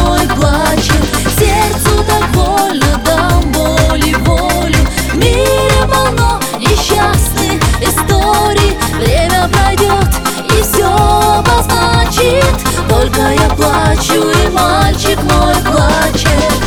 мой плачет. Сердцу так больно, дам боли волю. В мире полно несчастных историй. Время пройдет и все обозначит. Только я плачу, и мальчик мой плачет.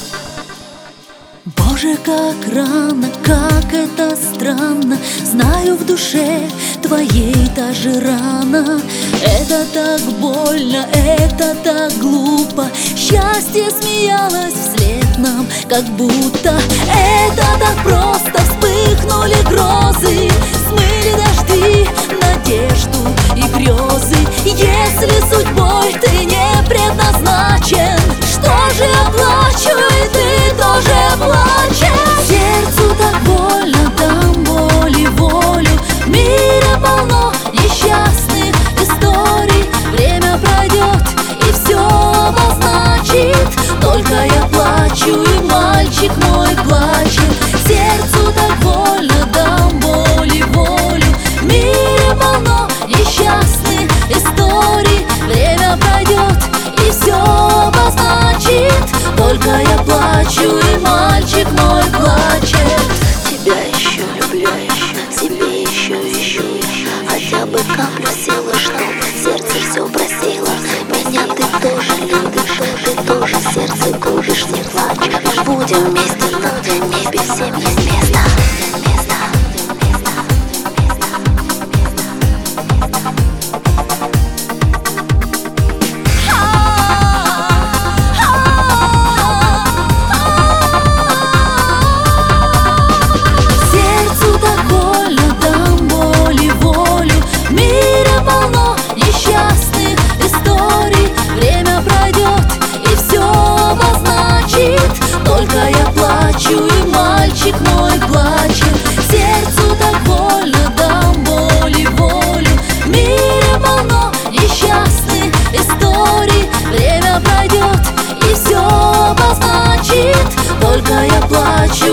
Боже, как рано, как это странно. Знаю, в душе твоей та же рана. Это так больно, это так глупо. Счастье смеялось вслед нам, как будто. Это так просто, вспыхнули грозы, смыли дожди, надежду и грезы. Если судьбой ты не предназначен, что же я плачу, и ты тоже плачешь? Сердцу так больно, дам боли волю. В мире полно несчастных историй. Время пройдет и все обозначит. Только я плачу, и мальчик мой плачет. Сердцу так больно, дам боли волю. В мире полно несчастных историй. Время пройдет и все обозначит. Только я плачу, и мальчик мой плачет. Тебя еще люблю, себе еще ищу. Хотя бы каплю силы, чтобы сердце все простило. Меня ты тоже любишь, ты тоже сердце губишь. Не плачь, будем вместе, но в небе всем есть место. Только я плачу, и мальчик мой плачет. Сердцу так больно, дам боли волю. В мире полно несчастных историй. Время пройдет и все обозначит. Только я плачу,